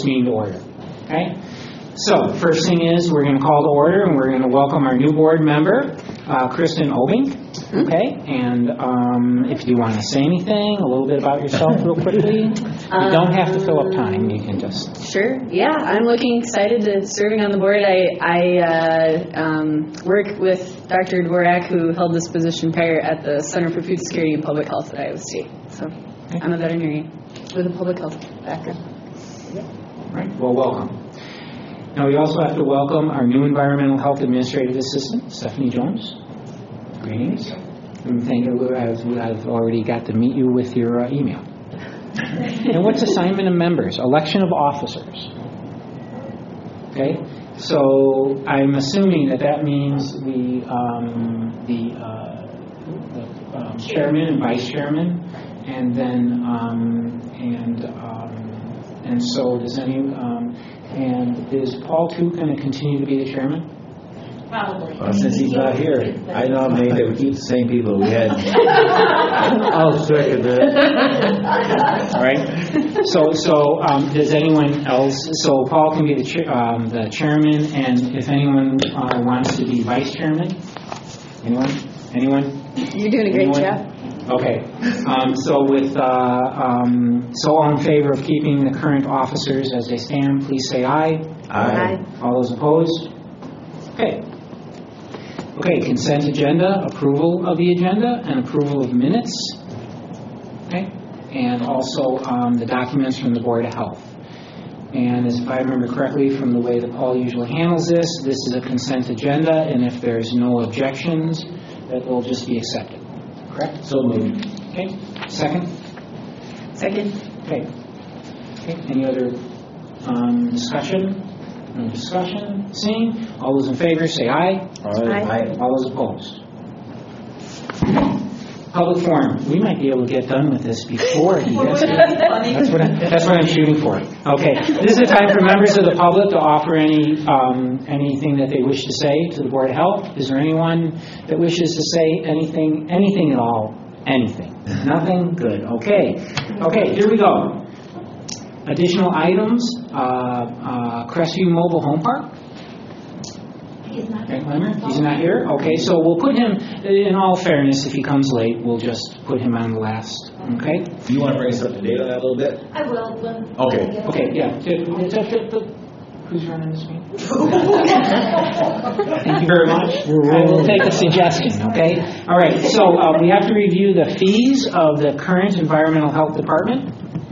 meeting to order. Okay? So, first thing is we're going to call to order and we're going to welcome our new board member, Kristen Obing. Okay? And if you want to say anything, a little bit about yourself real quickly. You don't have to fill up time. You can just... Sure. Yeah, I'm looking excited to serving on the board. I work with Dr. Dvorak, who held this position prior at the Center for Food Security and Public Health at Iowa State. So I'm a veterinarian with a public health background. All right. Well, welcome. Now, we also have to welcome our new Environmental Health Administrative Assistant, Stephanie Jones. Greetings. And thank you. I've already got to meet you with your email. And what's assignment of members? Election of officers. Okay? So I'm assuming that means the chairman and vice chairman, and then and so does any and is Paul too going to continue to be the chairman? Probably. Since he's not here, I nominate that we keep the same people we had. I'll second that. All right. So does anyone else? So Paul can be the chairman, and if anyone wants to be vice chairman, anyone? You're doing a great job. Okay. So all in favor of keeping the current officers as they stand, please say aye. Aye. All those opposed? Okay. Okay, consent agenda, approval of the agenda, and approval of minutes. Okay, and also the documents from the Board of Health. And as if I remember correctly from the way that Paul usually handles this is a consent agenda, and if there's no objections, that will just be accepted. Correct? So moved. Okay, second? Second. Okay. Okay, any other discussion? No discussion. Seeing. All those in favor say aye. Aye. All those opposed. Public forum. We might be able to get done with this before he gets here. That's what I'm shooting for. Okay. This is a time for members of the public to offer anything that they wish to say to the Board of Health. Is there anyone that wishes to say anything at all? Anything? Nothing? Good. Okay. Okay, here we go. Additional items, Crestview Mobile Home Park. He's not here? Okay, so we'll put him, in all fairness, if he comes late, we'll just put him on the last. Okay? Do you want to bring us up to date on that a little bit? I will. Okay. Okay, yeah. Who's running this meeting? Thank you very much. I will take a suggestion, okay? All right, so we have to review the fees of the current Environmental Health Department.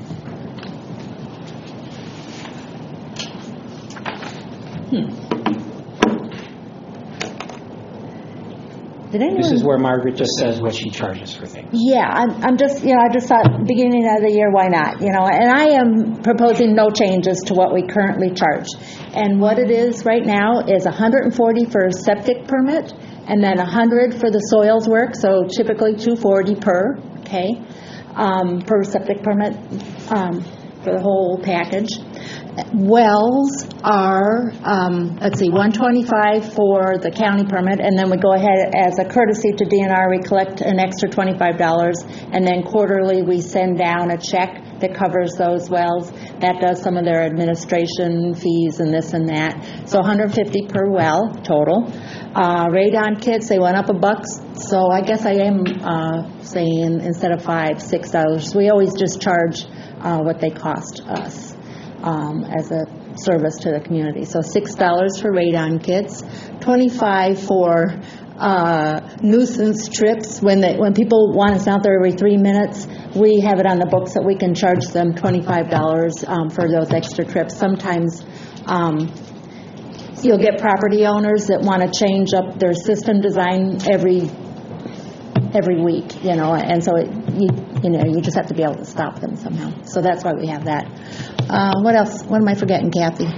This is where Margaret just says what she charges for things. Yeah, I'm just, I just thought beginning of the year, why not? And I am proposing no changes to what we currently charge. And what it is right now is $140 for a septic permit, and then $100 for the soils work. So typically $240 per, okay, per septic permit for the whole package. Wells are, $125 for the county permit, and then we go ahead as a courtesy to DNR, we collect an extra $25, and then quarterly we send down a check that covers those wells. That does some of their administration fees and this and that. So $150 per well total. Radon kits, they went up $1, so I guess I am saying instead of $5, $6. We always just charge what they cost us. As a service to the community. So $6 for radon kits, $25 for nuisance trips. When people want us out there every 3 minutes, we have it on the books that we can charge them $25 for those extra trips. Sometimes you'll get property owners that want to change up their system design every week, and so you just have to be able to stop them somehow. So that's why we have that. What else? What am I forgetting, Kathy?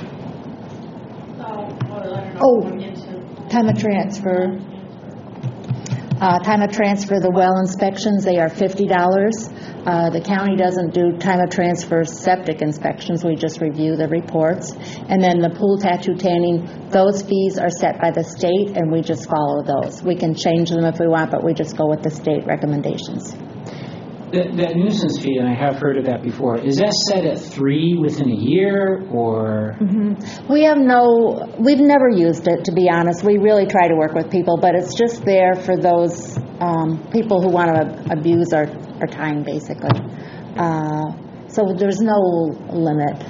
Time of transfer. Time of transfer, the well inspections, they are $50. The county doesn't do time of transfer septic inspections. We just review the reports. And then the pool tattoo tanning, those fees are set by the state, and we just follow those. We can change them if we want, but we just go with the state recommendations. That nuisance fee, and I have heard of that before, is that set at 3 within a year, or? We've never used it, to be honest. We really try to work with people, but it's just there for those people who want to abuse our time, basically. So there's no limit.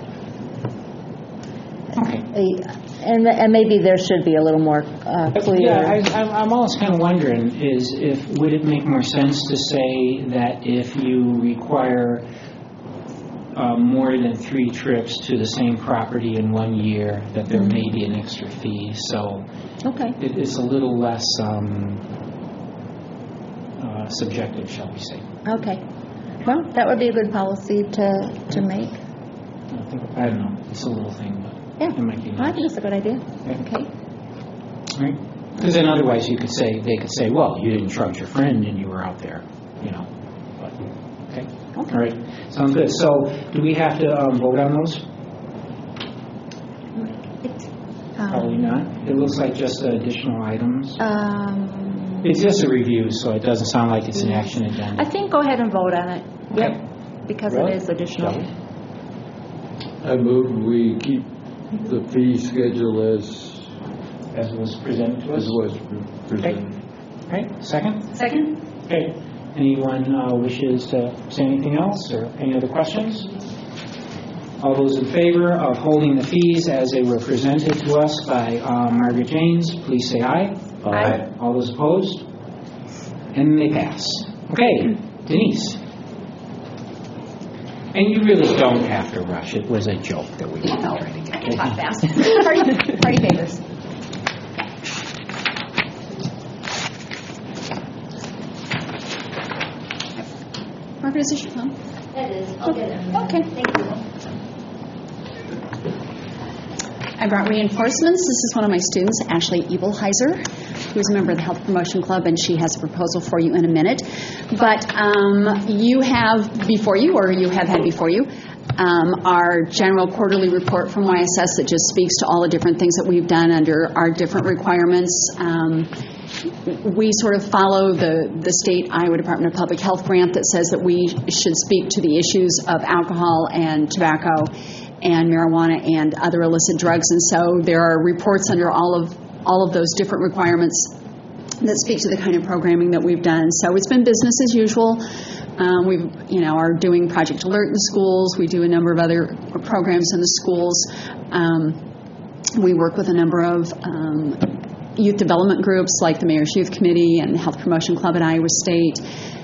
Okay. And maybe there should be a little more clear. Yeah, I'm always kind of wondering, would it make more sense to say that if you require more than 3 trips to the same property in 1 year, that there may be an extra fee? So okay. it's a little less subjective, shall we say. Okay. Well, that would be a good policy to make. I don't know. It's a little thing, but Yeah. it might be nice. I think it's a good idea. Yeah. Okay. Right? Because then otherwise they could say, well, you didn't charge your friend and you were out there, But, okay. All right. Sounds good. So do we have to vote on those? Probably not. It looks like just additional items. It's just a review, so it doesn't sound like it's an action agenda. I think go ahead and vote on it. Okay. Yep. Because Really? it is additional. Shall we? I move we keep the fee schedule As was presented to us. as was presented. Okay. Second? Second? Okay. Anyone wishes to say anything else or any other questions? All those in favor of holding the fees as they were presented to us by Margaret Janes, please say aye. Aye. All those opposed? And they pass. Okay, Denise. And you really don't have to rush. It was a joke that we did already. I can talk fast. Party favors. Margaret, is this your phone? It is. I'll get it. Okay. Thank you. I brought reinforcements. This is one of my students, Ashley Ebelheiser, who is a member of the Health Promotion Club, and she has a proposal for you in a minute. But you have before you, or you have had before you, our general quarterly report from YSS that just speaks to all the different things that we've done under our different requirements. We sort of follow the state Iowa Department of Public Health grant that says that we should speak to the issues of alcohol and tobacco and marijuana and other illicit drugs. And so there are reports under all of those different requirements that speak to the kind of programming that we've done. So it's been business as usual. We are doing Project Alert in schools. We do a number of other programs in the schools. We work with a number of youth development groups like the Mayor's Youth Committee and the Health Promotion Club at Iowa State.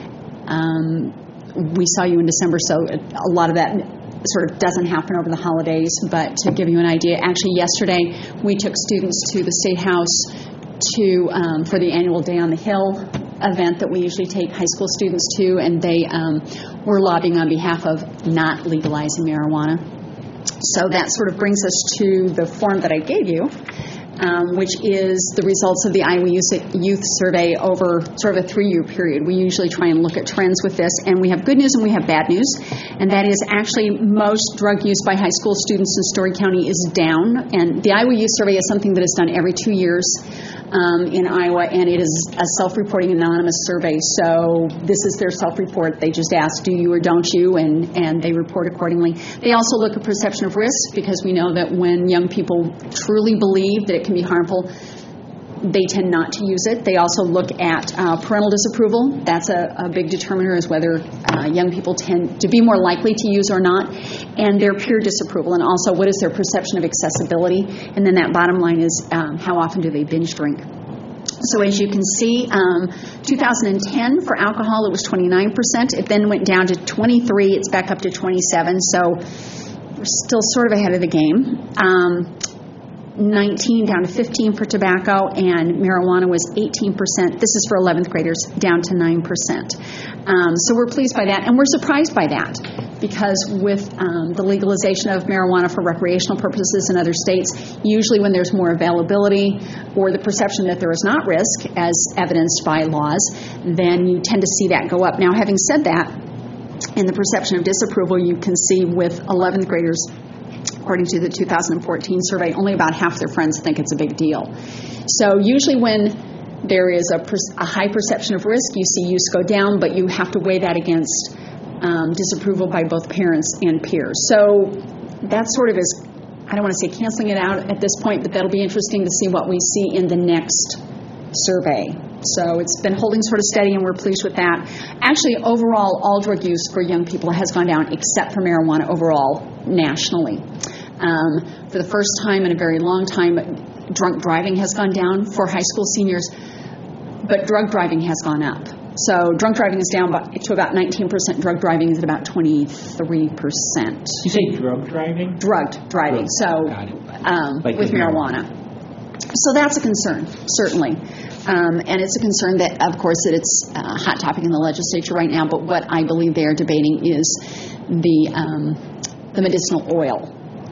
We saw you in December, so a lot of that sort of doesn't happen over the holidays. But to give you an idea, actually yesterday we took students to the State House for the annual Day on the Hill event that we usually take high school students to, and they were lobbying on behalf of not legalizing marijuana. So that sort of brings us to the form that I gave you, which is the results of the Iowa Youth Survey over sort of a 3-year period. We usually try and look at trends with this, and we have good news and we have bad news, and that is actually most drug use by high school students in Story County is down, and the Iowa Youth Survey is something that is done every 2 years in Iowa, and it is a self-reporting anonymous survey. So this is their self-report. They just ask, do you or don't you, and they report accordingly. They also look at perception of risk, because we know that when young people truly believe that it can be harmful, they tend not to use it. They also look at parental disapproval. That's a big determiner, is whether young people tend to be more likely to use or not, and their peer disapproval, and also what is their perception of accessibility, and then that bottom line is how often do they binge drink. So as you can see, 2010 for alcohol, it was 29%. It then went down to 23. It's back up to 27. So we're still sort of ahead of the game. 19 down to 15 for tobacco, and marijuana was 18%. This is for 11th graders, down to 9%. So we're pleased by that, and we're surprised by that, because with the legalization of marijuana for recreational purposes in other states, usually when there's more availability or the perception that there is not risk, as evidenced by laws, then you tend to see that go up. Now, having said that, in the perception of disapproval, you can see with 11th graders, according to the 2014 survey, only about half their friends think it's a big deal. So usually when there is a high perception of risk. You see use go down, but you have to weigh that against disapproval by both parents and peers. So that sort of is, I don't want to say canceling it out at this point, but that'll be interesting to see what we see in the next survey. So it's been holding sort of steady, and we're pleased with that. Actually, overall, all drug use for young people has gone down, except for marijuana overall, nationally. For the first time in a very long time, drunk driving has gone down for high school seniors, but drug driving has gone up. So drunk driving is down to about 19%. Drug driving is at about 23%. You say drug driving? Drugged driving, so Like with marijuana. So that's a concern, certainly. And it's a concern that, of course, that it's a hot topic in the legislature right now, but what I believe they are debating is the medicinal oil.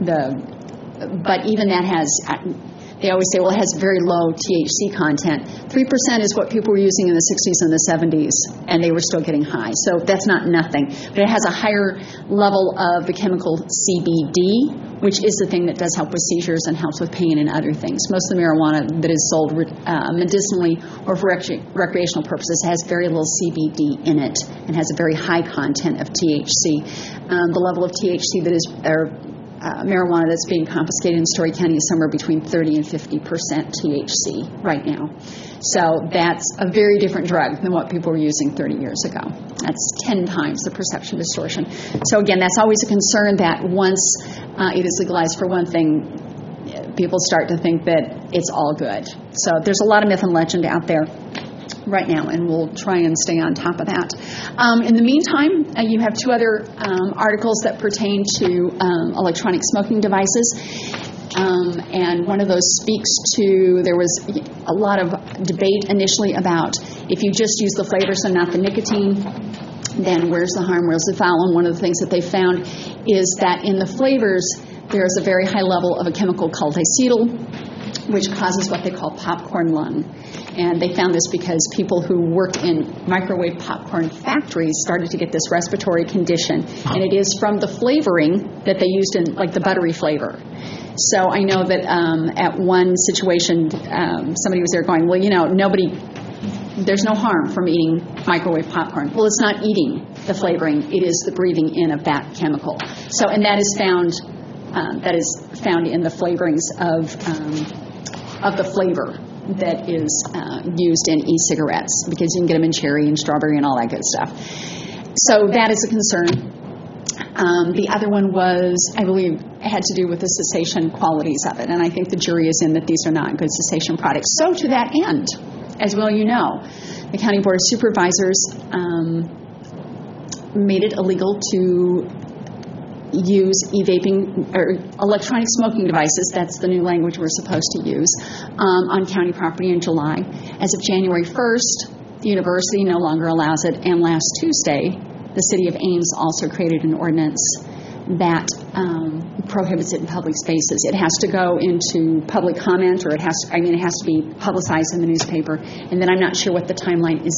But even that has, they always say, well, it has very low THC content. 3% is what people were using in the 60s and the 70s, and they were still getting high. So that's not nothing. But it has a higher level of the chemical CBD, which is the thing that does help with seizures and helps with pain and other things. Most of the marijuana that is sold medicinally or for recreational purposes has very little CBD in it and has a very high content of THC. The level of THC that is, marijuana that's being confiscated in Story County is somewhere between 30 and 50% THC right now. So that's a very different drug than what people were using 30 years ago. That's 10 times the perception distortion. So again, that's always a concern that once it is legalized for one thing, people start to think that it's all good. So there's a lot of myth and legend out there right now, and we'll try and stay on top of that. In the meantime, you have two other articles that pertain to electronic smoking devices. And one of those speaks to, there was a lot of debate initially about if you just use the flavors and not the nicotine, then where's the harm, where's the foul? And one of the things that they found is that in the flavors, there is a very high level of a chemical called acetyl, which causes what they call popcorn lung. And they found this because people who work in microwave popcorn factories started to get this respiratory condition. And it is from the flavoring that they used in, like the buttery flavor. So I know that at one situation, somebody was there going, well, you know, there's no harm from eating microwave popcorn. Well, it's not eating the flavoring. It is the breathing in of that chemical. So, and that is found in the flavorings of the flavor that is used in e-cigarettes, because you can get them in cherry and strawberry and all that good stuff. So that is a concern. The other one was, I believe, had to do with the cessation qualities of it, and I think the jury is in that these are not good cessation products. So to that end, as well you know, the County Board of Supervisors made it illegal to use e-vaping or electronic smoking devices, that's the new language we're supposed to use, on county property in July. As of January 1st, the university no longer allows it, and last Tuesday, the city of Ames also created an ordinance that prohibits it in public spaces. It has to go into public comment, or it has to be publicized in the newspaper, and then I'm not sure what the timeline is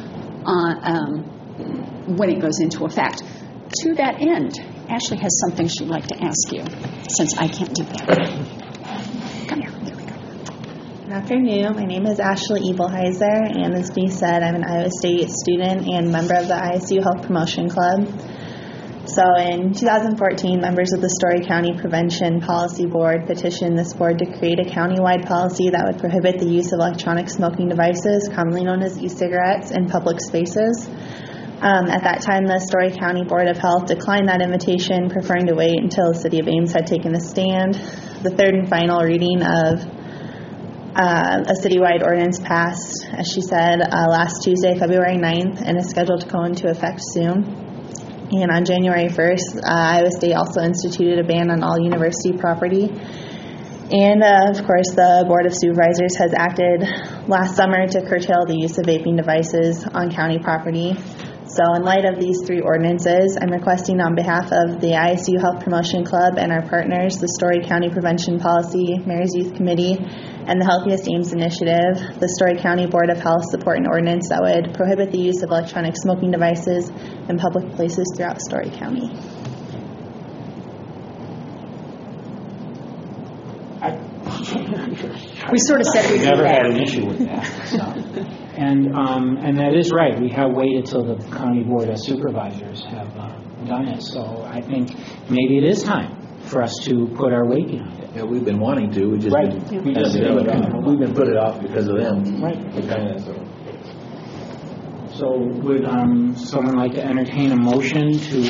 when it goes into effect. To that end, Ashley has something she'd like to ask you, since I can't do that. Come here. There we go. Good afternoon. My name is Ashley Ebelheiser, and as Dee said, I'm an Iowa State student and member of the ISU Health Promotion Club. So in 2014, members of the Story County Prevention Policy Board petitioned this board to create a countywide policy that would prohibit the use of electronic smoking devices, commonly known as e-cigarettes, in public spaces. At that time, the Story County Board of Health declined that invitation, preferring to wait until the City of Ames had taken a stand. The third and final reading of a citywide ordinance passed, as she said, last Tuesday, February 9th, and is scheduled to go into effect soon. And on January 1st, Iowa State also instituted a ban on all university property. And, of course, the Board of Supervisors has acted last summer to curtail the use of vaping devices on county property. So in light of these three ordinances, I'm requesting on behalf of the ISU Health Promotion Club and our partners, the Story County Prevention Policy, Mayor's Youth Committee, and the Healthiest Ames Initiative, the Story County Board of Health support an ordinance that would prohibit the use of electronic smoking devices in public places throughout Story County. We sort of said we'd do never had that. an issue with that. So. And that is right. We have waited till the County Board of Supervisors have done it. So I think maybe it is time for us to put our weight behind it. Yeah, we've been wanting to, we just Right. been, We just we've been put it off because of them. Right. Kinda, so. So would someone like to entertain a motion to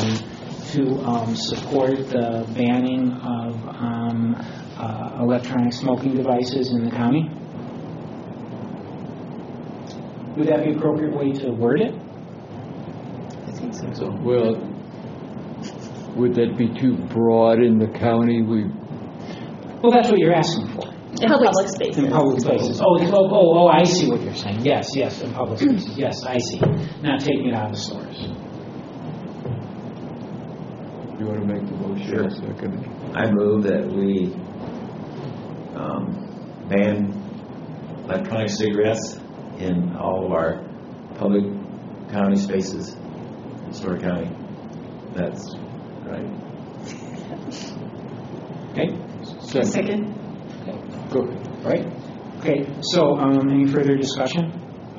support the banning of electronic smoking devices in the county? Would that be an appropriate way to word it? I think so. Well, would that be too broad in the county? Well, that's what you're asking for. In public spaces. In public spaces. Oh, I see what you're saying. Yes, in public spaces. Yes, I see. Not taking it out of the stores. You want to make the motion? Sure. Second. I move that we ban electronic cigarettes in all of our public county spaces in Story County. That's right. Okay? Second. Go ahead. Right? Okay, so any further discussion?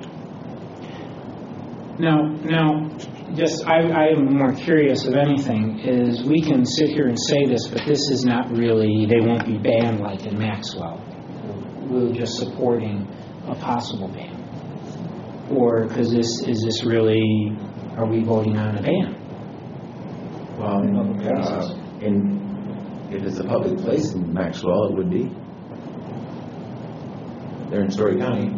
Now, just I am more curious of anything is we can sit here and say this, but this is not really, they won't be banned like in Maxwell. We're just supporting a possible ban. Or, because is this really, are we voting on a ban? Well, if it's a public place in Maxwell, it would be. They're in Story County.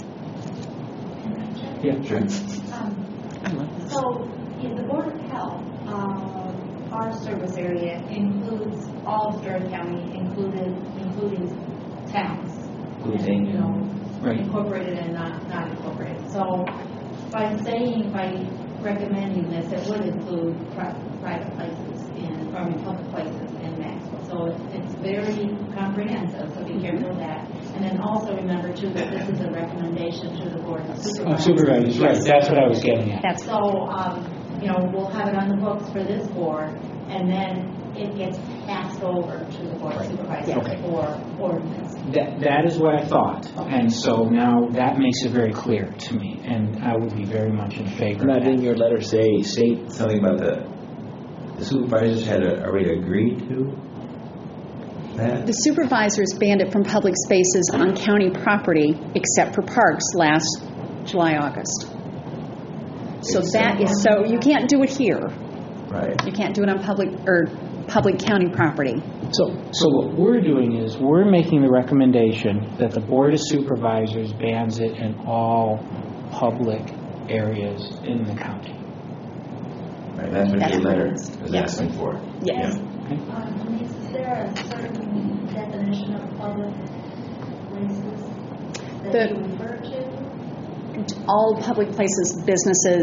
Yeah, sure. So, in the Board of Health, our service area includes all of Story County, including towns. Including, You know, Right. incorporated and not incorporated. So, by recommending this, it would include private places public places in Maxwell. So it's very comprehensive, so be careful of that. And then also remember, too, that this is a recommendation to the Board of Supervisors. Supervisors, right, that's what I was getting at. That's So, we'll have it on the books for this board, and then it gets passed over to the Board of Supervisors Okay. for ordinance. That is what I thought, and so now that makes it very clear to me, and I would be very much in favor of Not in that. your letter state something about the supervisors had already agreed to that? The supervisors banned it from public spaces on county property except for parks last July, August. So that is, so you can't do it here. Right. You can't do it on public county property. So what we're doing is we're making the recommendation that the Board of Supervisors bans it in all public areas in the county. Right, that's what That's your letter what it is. was Yes. asking for. Yes. Yeah. Is there a certain definition of public places that you refer to? All public places, businesses,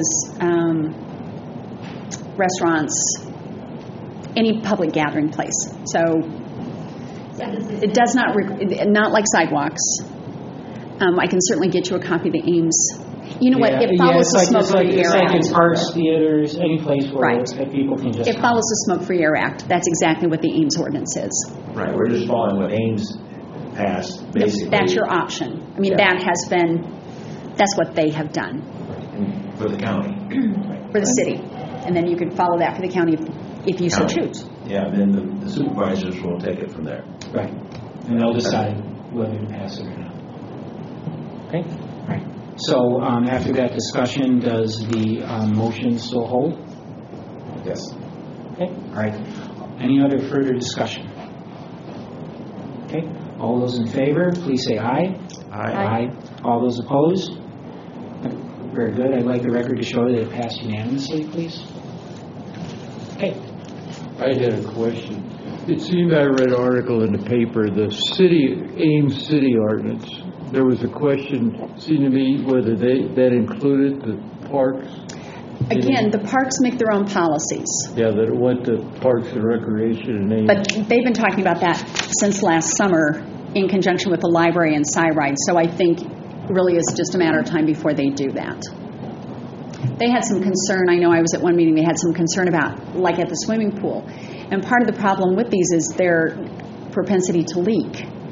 restaurants, any public gathering place. So it does not, not like sidewalks. I can certainly get you a copy of the Ames. You know what? It follows the Smoke-Free Air It's like in Act. parks, theaters, any place where Right. that people can just. It follows the Smoke-Free Air Act. That's exactly what the Ames ordinance is. Right, we're just following what Ames passed, basically. That's your option. I mean, Yeah. that has been, that's what they have done For the county. for the city. And then you could follow that for the county if you so County. choose. Yeah, then the supervisors will take it from there. Right, and they'll decide whether to pass it or not. Okay, right. So after that discussion, does the motion still hold? Yes. Okay, all right. Any other further discussion? Okay, all those in favor, please say aye. Aye. All those opposed? Very good. I'd like the record to show that it passed unanimously, please. Okay. I had a question. It seemed I read an article in the paper, the Ames City Ordinance. There was a question, seemed to me, whether that included the parks. Again, the parks make their own policies. Yeah, that it went to Parks and Recreation and Ames. But they've been talking about that since last summer in conjunction with the library and SciRide. So I think really it's just a matter of time before they do that. They had some concern. I know I was at one meeting. They had some concern about, like at the swimming pool. And part of the problem with these is their propensity to leak.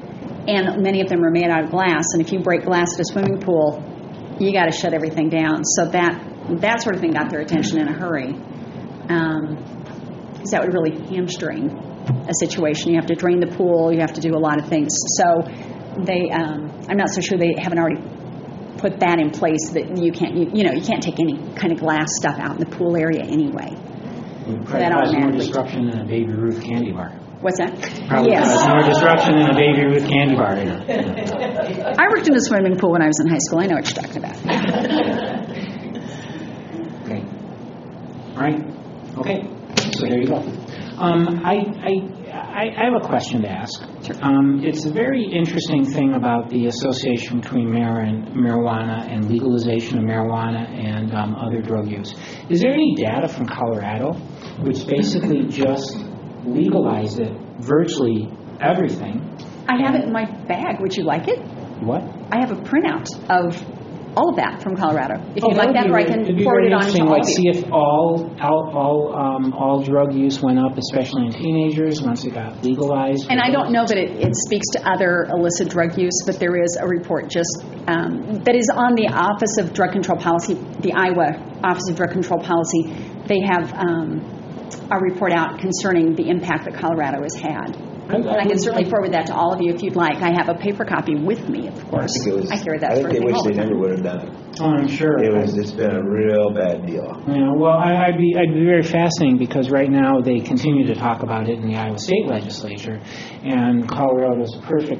and many of them are made out of glass, and if you break glass at a swimming pool, you got to shut everything down. So that sort of thing got their attention in a hurry, because that would really hamstring a situation. You have to drain the pool, you have to do a lot of things. So they, I'm not so sure they haven't already put that in place that you can't take any kind of glass stuff out in the pool area anyway. It would probably cause more disruption than a Baby Ruth candy bar. What's that? Probably Yes. cause more disruption than a Baby Ruth candy bar. I worked in a swimming pool when I was in high school. I know what you're talking about. Okay. All right. Okay. So there you go. I have a question to ask. Sure. It's a very interesting thing about the association between marijuana and legalization of marijuana and other drug use. Is there any data from Colorado which basically just legalized it, virtually everything? I have it in my bag. Would you like it? What? I have a printout of all of that from Colorado. If you'd like that, or I can it'd be forward very it on to interesting, all like of see you. if all drug use went up, especially in teenagers once it got legalized. And I don't know that it speaks to other illicit drug use, but there is a report just that is on the Office of Drug Control Policy, the Iowa Office of Drug Control Policy. They have a report out concerning the impact that Colorado has had. And I can certainly forward that to all of you if you'd like. I have a paper copy with me, of course. I carry that I sort think of they thing wish all the they time. never would have done it. Oh, I'm sure. It's been a real bad deal. Yeah, well, I'd be very fascinating because right now they continue to talk about it in the Iowa State Legislature, and Colorado's perfect,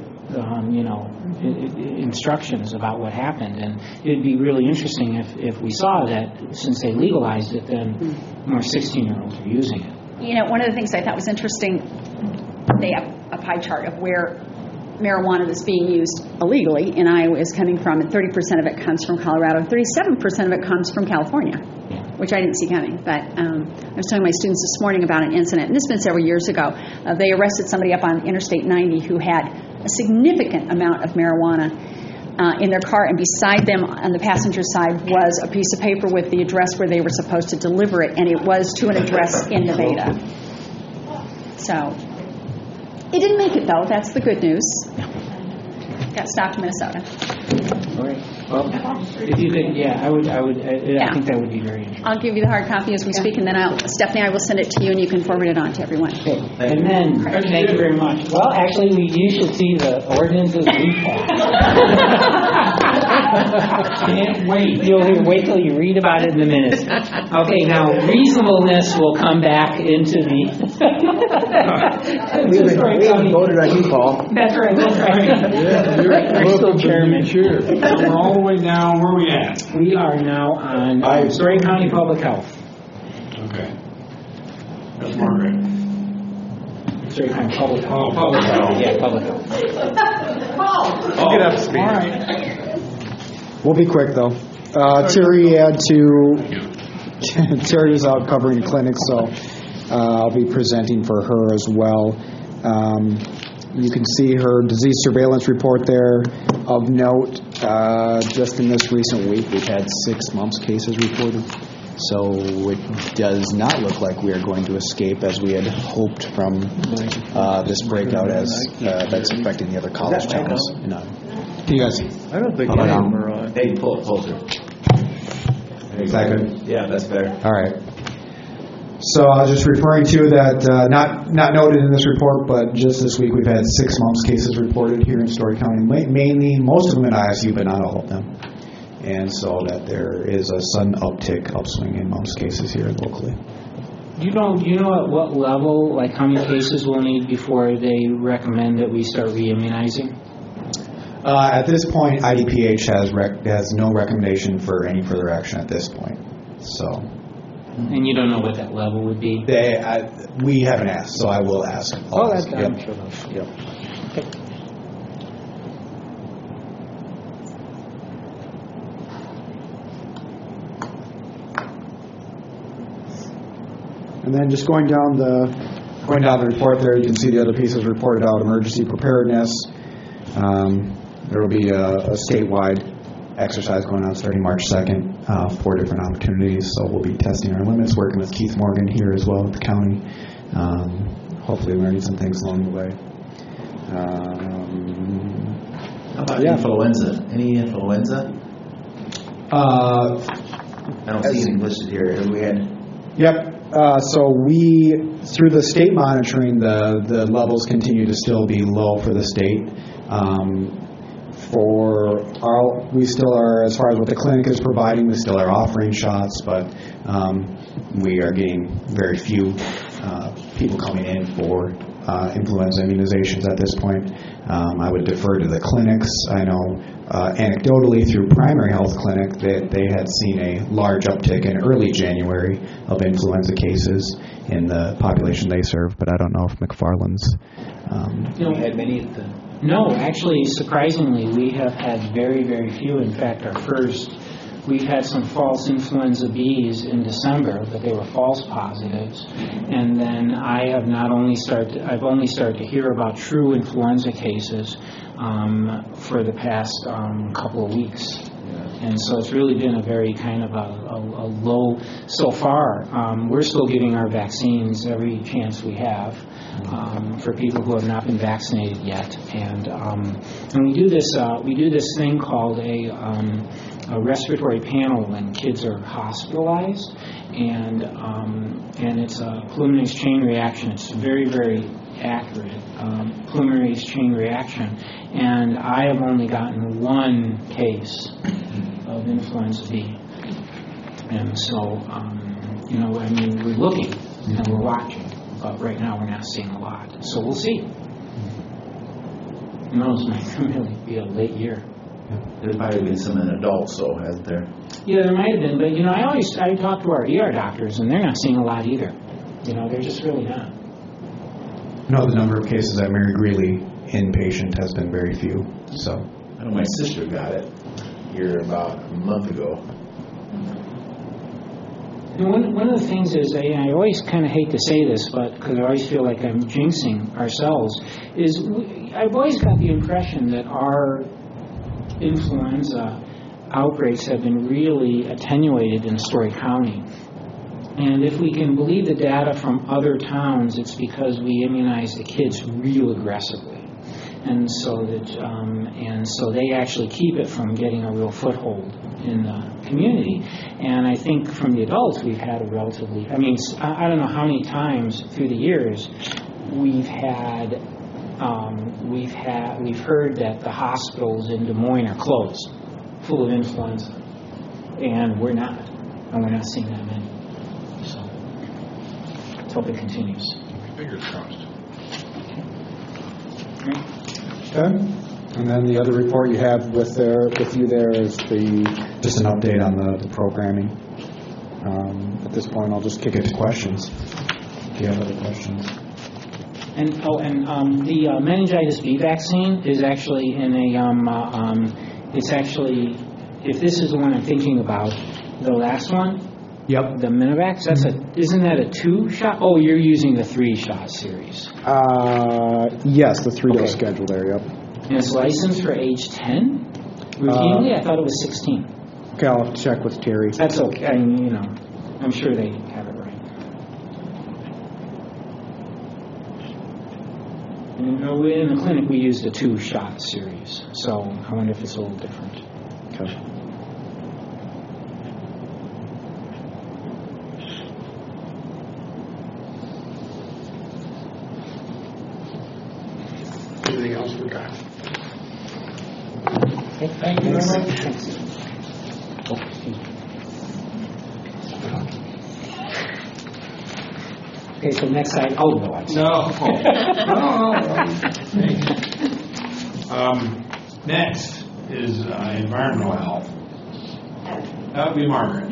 instructions about what happened, and it'd be really interesting if we saw that since they legalized it, then more 16-year-olds are using it. One of the things I thought was interesting, they have a pie chart of where marijuana that's being used illegally in Iowa is coming from, and 30% of it comes from Colorado, 37% of it comes from California, which I didn't see coming. But I was telling my students this morning about an incident, and this has been several years ago. They arrested somebody up on Interstate 90 who had a significant amount of marijuana in their car, and beside them on the passenger side was a piece of paper with the address where they were supposed to deliver it, and it was to an address in Nevada. So it didn't make it, though. That's the good news. Got stopped in Minnesota. All right. Well, if you could, I think that would be very interesting. I'll give you the hard copy as we speak, and then Stephanie, I will send it to you, and you can forward it on to everyone. Okay. And then, thank you very much. Well, actually, you should see the ordinances we passed. Can't wait. You'll wait till you read about it in the minutes. Okay, now reasonableness will come back into the. We haven't voted on you, Paul. That's right. You're still chairman. Sure. We're all the way down. Where are we at? We are now on Story County Public Health. Okay. That's Margaret. Story County Public Health. Oh, public health. Yeah, public health. Get up to speed. All right. We'll be quick, though. Terry is out covering the clinic, so I'll be presenting for her as well. You can see her disease surveillance report there. Of note, just in this recent week, we've had 6 mumps cases reported. So it does not look like we are going to escape as we had hoped from this breakout as that's affecting the other college towns. You guys? I don't think any of them are on. Hey, pull it closer. Is that good? Yeah, that's better. All right. So I was just referring to that, not noted in this report, but just this week we've had 6 mumps cases reported here in Story County, mainly most of them in ISU, but not all of them. And so that there is a sudden upswing in mumps cases here locally. Do you know at what level, like how many cases we'll need before they recommend that we start re-immunizing? At this point, IDPH has no recommendation for any further action at this point. So. And you don't know what that level would be? We haven't asked, so I will ask. That's yep. I'm sure those. Yep. Okay. And then just going down the report there, you can see the other pieces reported out: emergency preparedness. There will be a statewide exercise going on starting March 2nd, 4 different opportunities. So we'll be testing our limits, working with Keith Morgan here as well at the county. Hopefully learning some things along the way. about Yeah. influenza? Any influenza? I don't see anything listed here. Have we had? Yep. So through the state monitoring, the levels continue to still be low for the state. We still are, as far as what the clinic is providing, we still are offering shots, but we are getting very few people coming in for influenza immunizations at this point. I would defer to the clinics. I know anecdotally through Primary Health Clinic that they had seen a large uptick in early January of influenza cases in the population they serve, but I don't know if McFarland's had many at the... No, actually, surprisingly, we have had very, very few. In fact, we've had some false influenza Bs in December, but they were false positives. And then I've only started to hear about true influenza cases for the past couple of weeks. And so it's really been a very kind of a low so far. We're still giving our vaccines every chance we have for people who have not been vaccinated yet. And we do this thing called a respiratory panel when kids are hospitalized, and it's a polymerase chain reaction. It's very, very accurate polymerase chain reaction, and I have only gotten one case of influenza B, and so we're looking and we're watching, but right now we're not seeing a lot. So we'll see. Who knows? It might really be a late year. There's probably been some in adults, though, hasn't there? Yeah, there might have been, but I talk to our ER doctors, and they're not seeing a lot either. They're just really not. No, the number of cases at Mary Greeley inpatient has been very few. So I know my sister got it here about a month ago. And one of the things is, I always kind of hate to say this, but because I always feel like I'm jinxing ourselves, is I've always got the impression that our influenza outbreaks have been really attenuated in Story County. And if we can believe the data from other towns, it's because we immunize the kids real aggressively. And so they actually keep it from getting a real foothold in the community. And I think from the adults, we've had a relatively, I don't know how many times through the years we've heard that the hospitals in Des Moines are closed, full of influenza, and we're not seeing that many. So let's hope it continues. Fingers crossed. okay. And then the other report you have with you there is just an update on the programming. At this point, I'll just kick it to questions. If you have other questions. And the meningitis B vaccine is actually in it's actually, if this is the one I'm thinking about, the last one, Yep. the Minivax, isn't that a 2-shot? Oh, you're using the 3-shot series. Yes, the 3-dose schedule there, yep. And it's licensed for age 10? Routinely? I thought it was 16. Okay, I'll have to check with Terry. That's okay. I'm sure they have it right. And in the clinic, we used a 2-shot series, so I wonder if it's a little different. Okay. Anything else we got? Okay, thank you very much. Thanks. Oh, excuse me. Okay, so next slide. Oh, no, I'm sorry. No. Next is environmental health. That would be Margaret.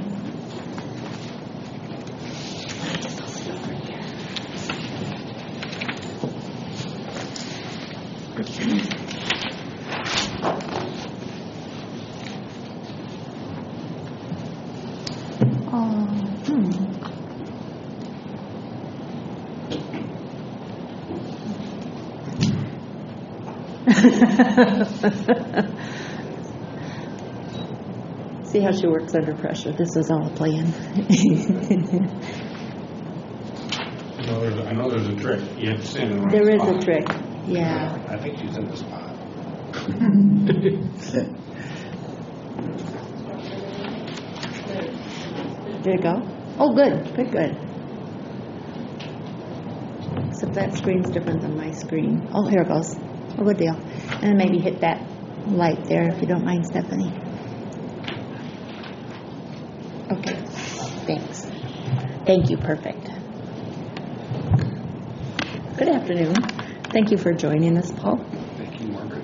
See how she works under pressure. This is all a plan. I know there's a trick. You have to stand in the right There is spot. a trick. Yeah. I think she's in the spot. Did it go? Oh, good, good, good. Except that screen's different than my screen. Oh, here it goes. Oh, good deal. And then maybe hit that light there, if you don't mind, Stephanie. Okay, thanks. Thank you, perfect. Good afternoon. Thank you for joining us, Paul. Thank you, Margaret.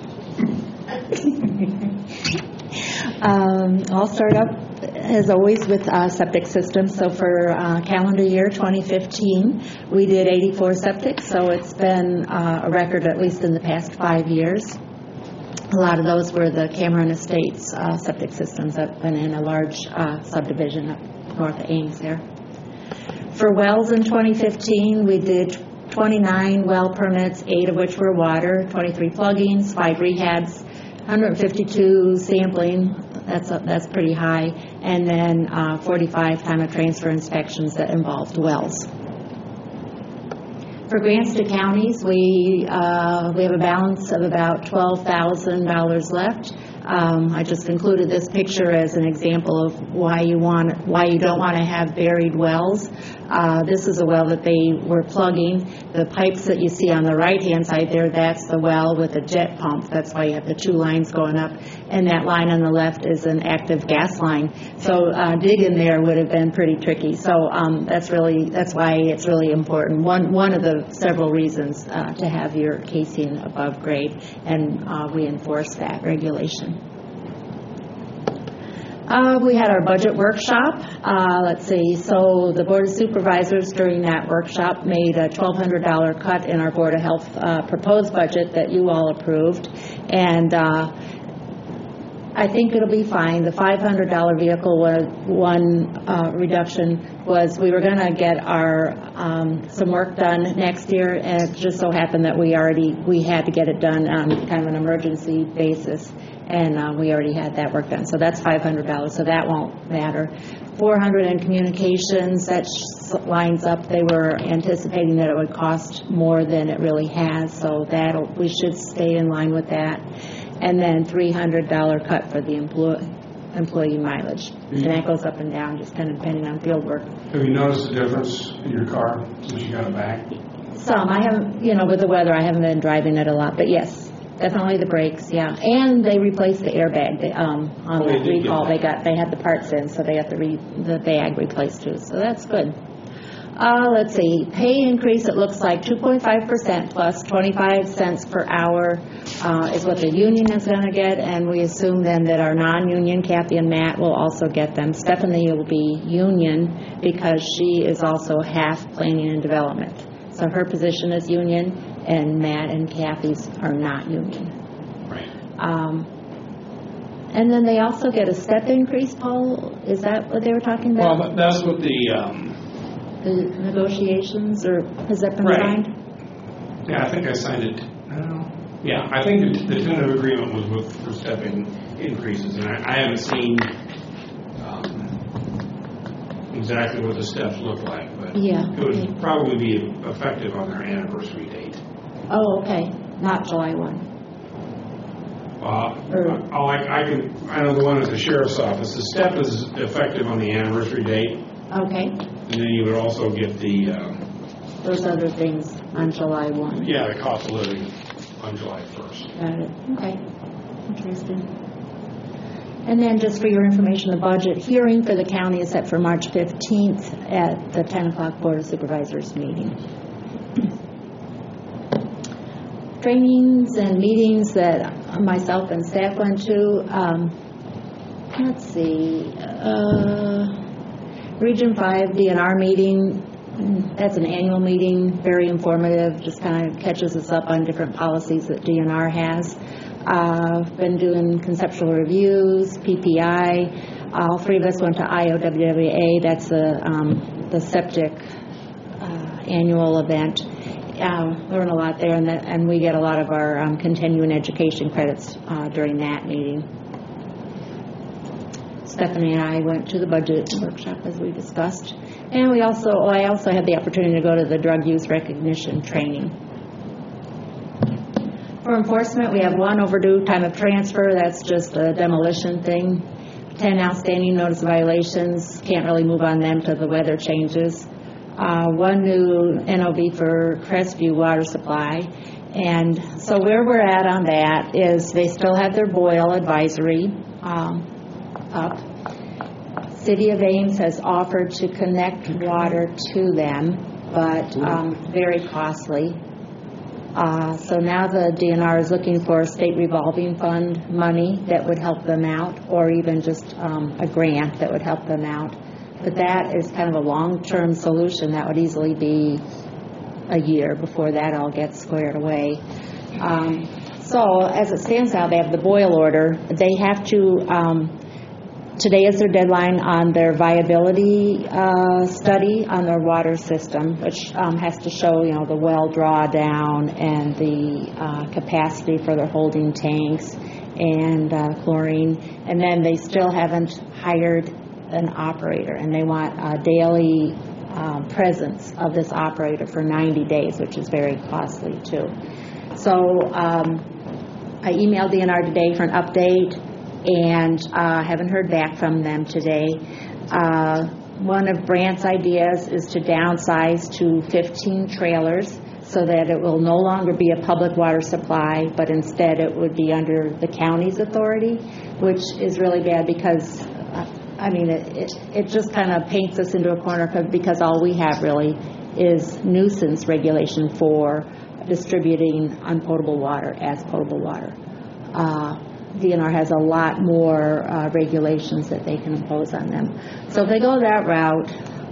I'll start up, as always, with septic systems. So for calendar year 2015, we did 84 septics, so it's been a record at least in the past 5 years. A lot of those were the Cameron Estates septic systems that went in a large subdivision up north of Ames there. For wells in 2015, we did 29 well permits, 8 of which were water, 23 pluggings, 5 rehabs, 152 sampling, that's pretty high, and then 45 time of transfer inspections that involved wells. For grants to counties, we have a balance of about $12,000 left. I just included this picture as an example of why you don't want to have buried wells. This is a well that they were plugging. The pipes that you see on the right-hand side there, that's the well with a jet pump. That's why you have the 2 lines going up. And that line on the left is an active gas line. So digging there would have been pretty tricky. So that's why it's really important. One of the several reasons to have your casing above grade, and we enforce that regulation. We had our budget workshop. Let's see. So the Board of Supervisors during that workshop made a $1,200 cut in our Board of Health proposed budget that you all approved. And I think it'll be fine. The $500 vehicle one reduction was we were going to get our some work done next year, and it just so happened that we had to get it done on kind of an emergency basis, and we already had that work done. So that's $500, so that won't matter. $400 in communications, that lines up. They were anticipating that it would cost more than it really has, so we should stay in line with that. And then $300 cut for the employee mileage. And that goes up and down, just kind of depending on field work. Have you noticed a difference in your car since you got it back? Some. I haven't, with the weather, I haven't been driving it a lot. But yes, definitely the brakes, yeah. And they replaced the airbag on the recall. They had the parts in, so they got the bag replaced too. So that's good. Let's see, pay increase, it looks like 2.5% plus 25 cents per hour is what the union is going to get, and we assume then that our non-union, Kathy and Matt, will also get them. Stephanie will be union because she is also half planning and development. So her position is union, and Matt and Kathy's are not union. Right. And then they also get a step increase, Paul? Is that what they were talking about? Well, that's what the negotiations, or has that been signed? Yeah, I think I signed it. Yeah, I think the tentative agreement was for stepping increases, and I haven't seen exactly what the steps look like, but it would probably be effective on their anniversary date. Oh, okay. Not July 1. I know the one at the sheriff's office. The step is effective on the anniversary date. Okay. And then you would also get those other things on July 1. Yeah, the cost of living on July 1st. Got it. Okay. Interesting. And then just for your information, the budget hearing for the county is set for March 15th at the 10 o'clock Board of Supervisors meeting. Trainings and meetings that myself and staff went to. Let's see. Region 5 DNR meeting. That's an annual meeting, very informative, just kind of catches us up on different policies that DNR has. Been doing conceptual reviews, PPI. All 3 of us went to IOWWA. That's the septic annual event. Learn a lot there, and we get a lot of our continuing education credits during that meeting. Stephanie and I went to the budget workshop as we discussed, and I also had the opportunity to go to the drug use recognition training. For enforcement, we have 1 overdue time of transfer. That's just a demolition thing. 10 outstanding notice of violations. Can't really move on them till the weather changes. 1 new NOV for Crestview water supply. And so where we're at on that is they still have their boil advisory up. City of Ames has offered to connect water to them, but very costly. So now the DNR is looking for state revolving fund money that would help them out, or even just a grant that would help them out. But that is kind of a long-term solution. That would easily be a year before that all gets squared away. So as it stands now, they have the boil order. They have to, today is their deadline on their viability study on their water system, which has to show, the well drawdown and the capacity for their holding tanks and chlorine. And then they still haven't hired an operator, and they want a daily presence of this operator for 90 days, which is very costly too. So I emailed DNR today for an update, and haven't heard back from them today. One of Brandt's ideas is to downsize to 15 trailers so that it will no longer be a public water supply, but instead it would be under the county's authority, which is really bad because it just kind of paints us into a corner because all we have really is nuisance regulation for distributing unpotable water as potable water. DNR has a lot more regulations that they can impose on them. So if they go that route,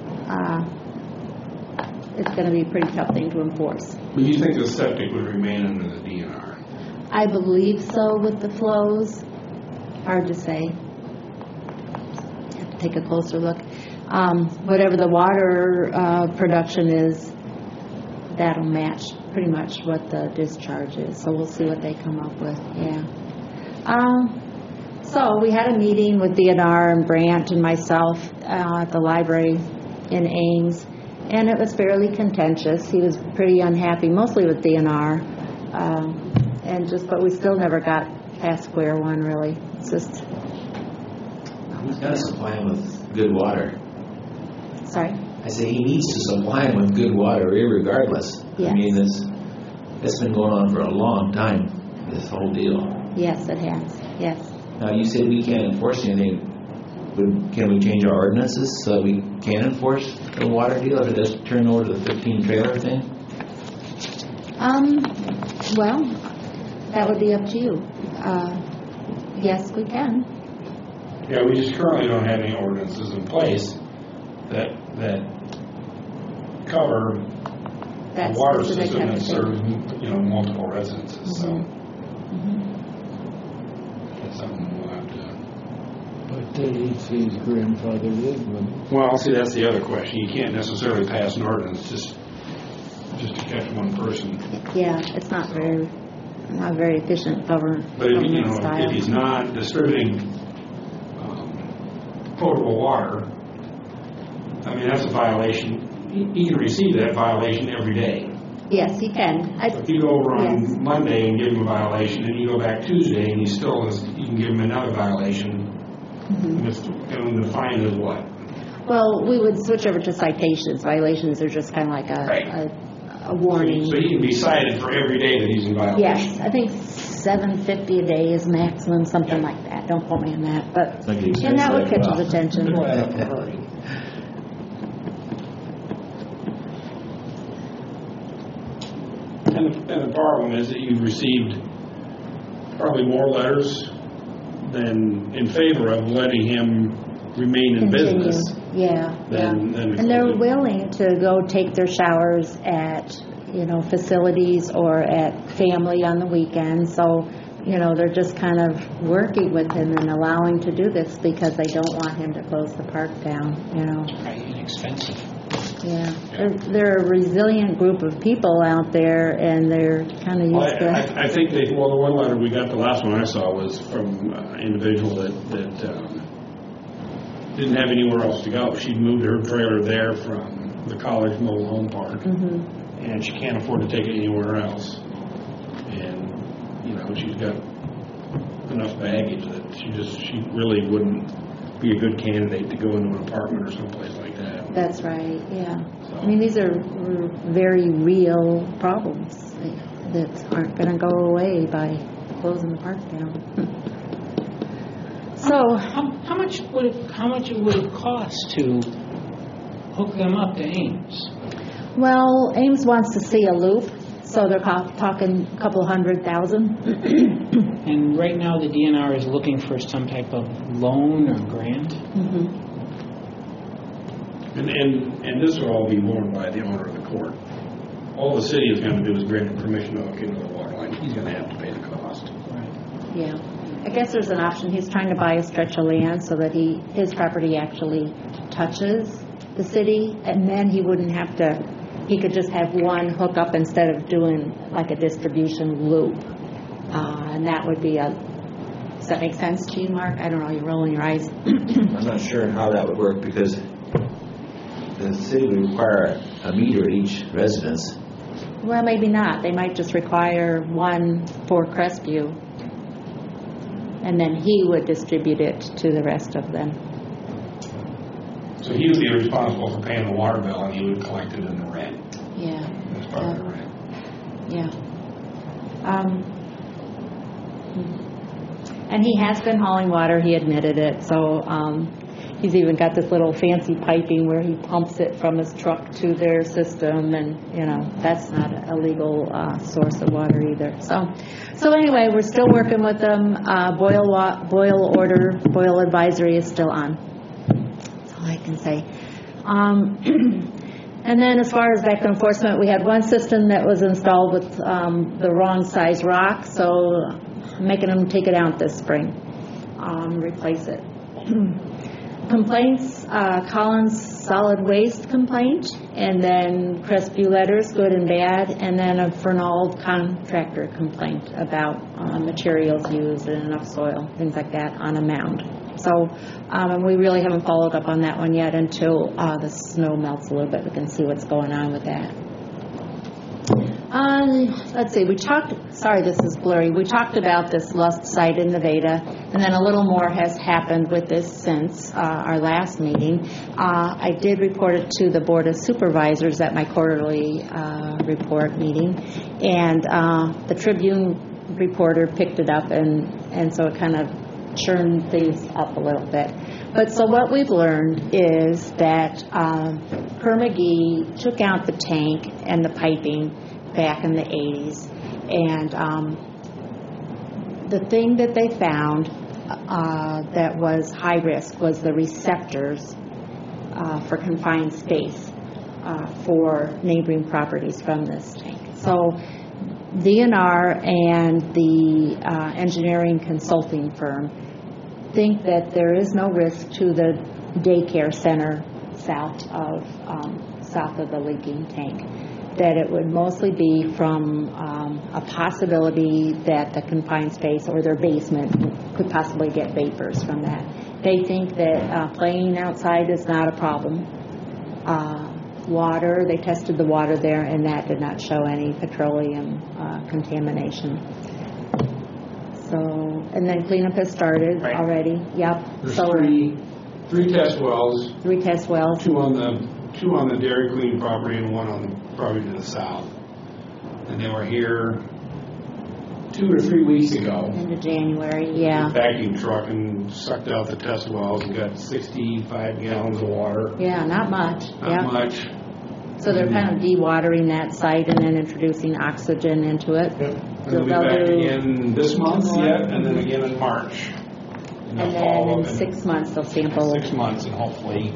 it's going to be a pretty tough thing to enforce. But you think the septic would remain under the DNR? I believe so with the flows. Hard to say. Have to take a closer look. Whatever the water production is, that'll match pretty much what the discharge is. So we'll see what they come up with. Yeah. So we had a meeting with DNR and Brandt and myself at the library in Ames, and it was fairly contentious. He was pretty unhappy, mostly with DNR, but we still never got past square one, really. It's just... He's got to supply him with good water. Sorry? I say he needs to supply him with good water, irregardless. Yes. I mean, it's been going on for a long time, this whole deal. Yes, it has. Yes. Now, you said we can't enforce anything. Can we change our ordinances so we can enforce the water deal if it does turn over to the 15-trailer thing? Well, that would be up to you. Yes, we can. Yeah, we just currently don't have any ordinances in place that cover the water system that serves multiple residences. So that's something we'll have to. But he's grandfathered in. Well, see, that's the other question. You can't necessarily pass an ordinance just to catch one person. Yeah, it's not very efficient government. But if he's not distributing potable water, I mean, that's a violation. He can receive that violation every day. Yes, he can. If you go over on Monday and give him a violation, and you go back Tuesday and you can give him another violation. And the fine is what? Well, we would switch over to citations. Violations are just kind of like a warning. So he can be cited for every day that he's in violation. Yes, I think $7.50 a day is maximum, something like that. Don't quote me on that, but and that would catch his attention. And the problem is that you've received probably more letters than in favor of letting him remain in business. Yeah. And they're willing to go take their showers at, facilities or at family on the weekend. So, they're just kind of working with him and allowing to do this because they don't want him to close the park down, Right, inexpensive. Yeah. They're a resilient group of people out there, and they're kind of used to... I think the one letter we got, the last one I saw, was from an individual that didn't have anywhere else to go. She'd moved her trailer there from the college mobile home park, and she can't afford to take it anywhere else. And but she's got enough baggage that she really wouldn't be a good candidate to go into an apartment or someplace like that. That's right, yeah. I mean, these are very real problems that aren't going to go away by closing the park down. So, how much would it cost to hook them up to Ames? well, Ames wants to see a loop, so they're talking a couple $100,000. And right now the DNR is looking for some type of loan or grant? Mm-hmm. And this will all be borne by the owner of the court. All the city is going to do is grant him permission to hook into the water line. He's going to have to pay the cost. Right. Yeah. I guess there's an option. He's trying to buy a stretch of land so that his property actually touches the city, and then he wouldn't have to, he could just have one hookup instead of doing like a distribution loop. And that would be does that make sense to you, Mark? I don't know, you're rolling your eyes. I'm not sure how that would work because the city would require a meter at each residence. Well, maybe not. They might just require one for Crestview, and then he would distribute it to the rest of them. So he would be responsible for paying the water bill, and he would collect it in the rent. Yeah. As part of the rent. Yeah. And he has been hauling water. He admitted it. So he's even got this little fancy piping where he pumps it from his truck to their system, and that's not a legal source of water either. So anyway, we're still working with them. Boil advisory is still on. That's all I can say. And then as far as back enforcement, we had one system that was installed with the wrong size rock, so I'm making them take it out this spring, replace it. Complaints, Collins solid waste complaint, and then Crestview letters, good and bad, and then a Fernald contractor complaint about materials used and enough soil, things like that, on a mound. So, and we really haven't followed up on that one yet until the snow melts a little bit. We can see what's going on with that. Let's see, sorry this is blurry, we talked about this Lust site in Nevada, and then a little more has happened with this since our last meeting. I did report it to the Board of Supervisors at my quarterly report meeting, and the Tribune reporter picked it up, and so it kind of churned things up a little bit. But so what we've learned is that Kerr McGee took out the tank and the piping back in the 80s, and the thing that they found that was high risk was the receptors for confined space for neighboring properties from this tank. So DNR and the engineering consulting firm think that there is no risk to the daycare center south of the leaking tank, that it would mostly be from a possibility that the confined space or their basement could possibly get vapors from that. They think that playing outside is not a problem. Water, they tested the water there, and that did not show any petroleum contamination. So, and then cleanup has started already. Yep. There's so three test wells. 3 test wells. Two on the Dairy Queen property and one on the property to the south. And they were here 2 or 3 weeks ago. Into January, yeah. The vacuum truck and sucked out the test wells and got 65 gallons of water. Yeah, not much. Not much. So they're kind of dewatering that site and then introducing oxygen into it. Yep. And they'll be back again this month yet, and then again in March. And then in 6 months they'll sample. 6 months, and hopefully,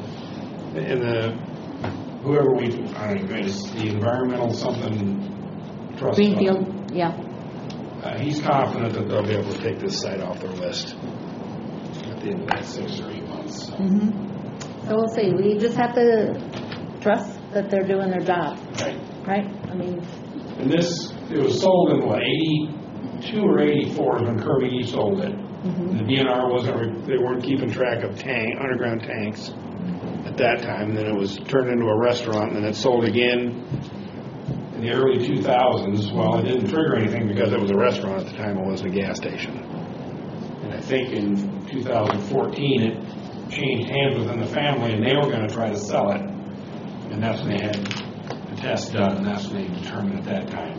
whoever the environmental something trust Greenfield, fund, yeah. He's confident that they'll be able to take this site off their list at the end of that 6 or 8 months. So we'll see. We just have to trust that they're doing their job. Right? I mean. And it was sold in 82 or 84 when Kerr McGee sold it. The DNR they weren't keeping track of underground tanks at that time. And then it was turned into a restaurant, and then it sold again in the early 2000s, well, it didn't trigger anything because it was a restaurant at the time, it wasn't a gas station. And I think in 2014 it changed hands within the family, and they were going to try to sell it. And that's when they had the test done, and that's when they determined at that time.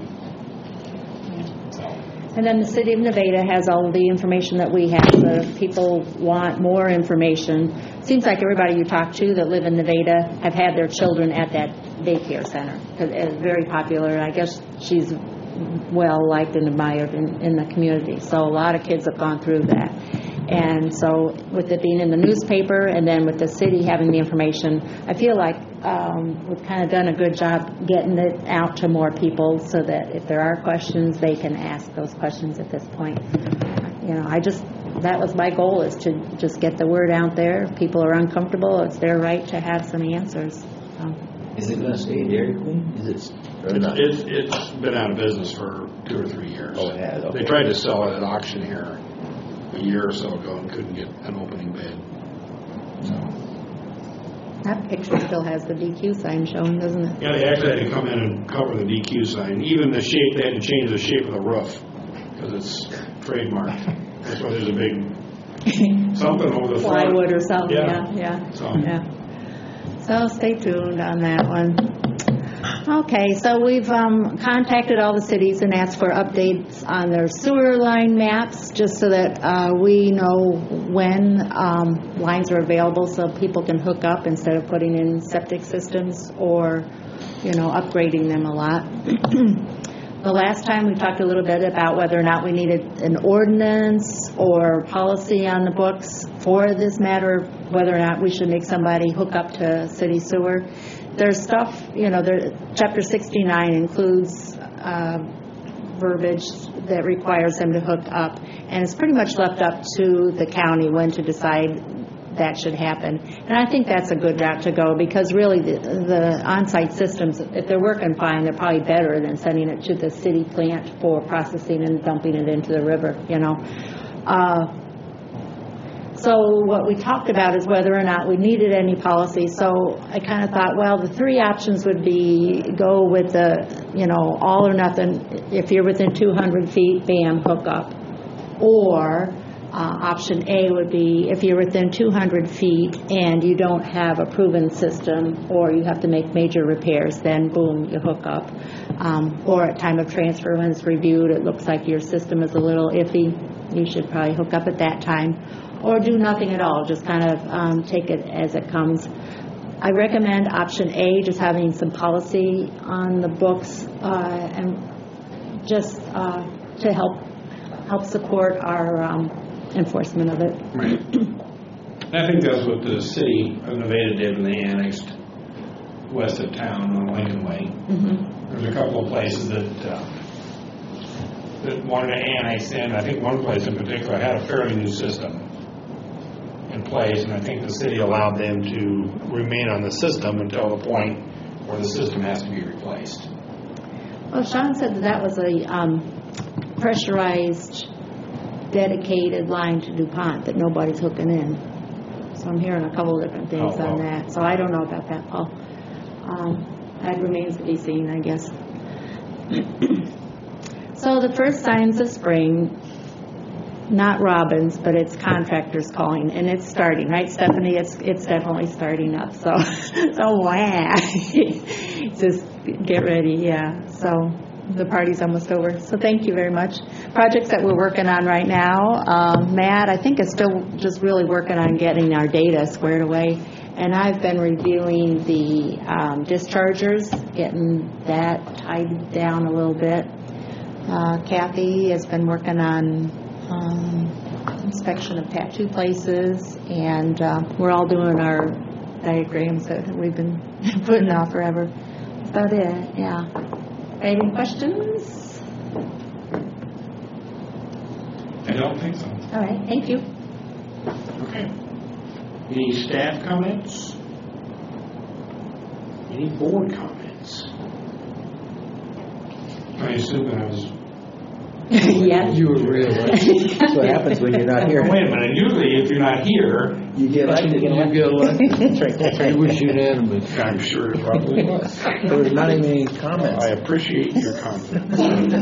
And then the city of Nevada has all of the information that we have. If people want more information, seems like everybody you talk to that live in Nevada have had their children at that daycare center. It's very popular. I guess she's well liked and admired in the community. So a lot of kids have gone through that. And so with it being in the newspaper and then with the city having the information, I feel like we've kind of done a good job getting it out to more people so that if there are questions, they can ask those questions at this point. You know, that was my goal, is to just get the word out there. If people are uncomfortable, it's their right to have some answers. So. Is it going to stay Dairy Queen? Is it or not? It's been out of business for 2 or 3 years. Oh, it has. Okay. They tried to sell it at auction here a year or so ago and couldn't get an opening bid. So. That picture still has the DQ sign showing, doesn't it? Yeah, they actually had to come in and cover the DQ sign. Even the shape, they had to change the shape of the roof because it's trademarked. That's why there's a big something over the front. Plywood or something, Yeah. Yeah. So stay tuned on that one. Okay, so we've contacted all the cities and asked for updates on their sewer line maps, just so that we know when lines are available so people can hook up instead of putting in septic systems or, upgrading them a lot. The last time we talked a little bit about whether or not we needed an ordinance or policy on the books for this matter, whether or not we should make somebody hook up to city sewer. There's stuff, Chapter 69 includes verbiage that requires them to hook up, and it's pretty much left up to the county when to decide that should happen. And I think that's a good route to go, because really the on-site systems, if they're working fine, they're probably better than sending it to the city plant for processing and dumping it into the river, So what we talked about is whether or not we needed any policy. So I kind of thought, well, the 3 options would be go with the, all or nothing. If you're within 200 feet, bam, hook up. Or option A would be if you're within 200 feet and you don't have a proven system or you have to make major repairs, then boom, you hook up. Or at time of transfer, when it's reviewed, it looks like your system is a little iffy, you should probably hook up at that time. Or do nothing at all, just kind of take it as it comes. I recommend option A, just having some policy on the books and just to help support our enforcement of it. Right. I think that's what the city of Nevada did when they annexed west of town on Lincoln Way. Mm-hmm. There's a couple of places that wanted to annex in. I think one place in particular had a fairly new system in place, and I think the city allowed them to remain on the system until the point where the system has to be replaced. Well, Sean said that was a pressurized, dedicated line to DuPont that nobody's hooking in. So I'm hearing a couple of different things on that. So I don't know about that, Paul. That remains to be seen, I guess. So the first signs of spring, not robins, but it's contractors calling, and it's starting, right, Stephanie? It's definitely starting up. So wow, just get ready, yeah. So the party's almost over. So thank you very much. Projects that we're working on right now, Matt, I think is still just really working on getting our data squared away, and I've been reviewing the dischargers, getting that tied down a little bit. Kathy has been working on inspection of tattoo places, and we're all doing our diagrams that we've been putting off forever. That's about it, yeah. Any questions? I don't think so. All right, thank you. Okay. Any staff comments? Any board comments? I assume I was Yeah. You were reelected. That's what happens when you're not here. Wait a minute, usually if you're not here, You get elected. You get elected. That's right, that's right. It was unanimous. I'm sure it probably was. There was not even any comments. I appreciate your confidence.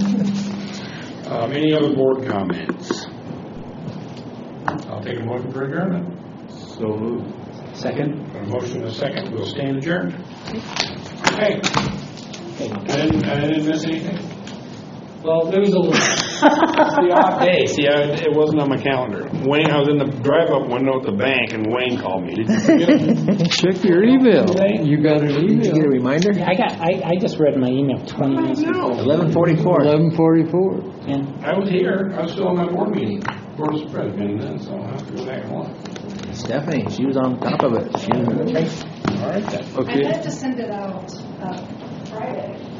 Any other board comments? I'll take a motion for adjournment. So moved. Second? A motion and a second, we'll stand adjourned. Okay. I didn't miss anything? Well, there was a little. The off day, see, it wasn't on my calendar. Wayne, I was in the drive-up window at the bank, and Wayne called me. Did you forget it? Check your email. You got an Did you get a email. reminder? I just read my email 20 minutes ago. 11:44. 11:44. And I was here. I was still on my board meeting. Board of Supervisors then, so I'll have to go back and look. Stephanie, she was on top of it. She was All right, then. Okay. I had to send it out Friday.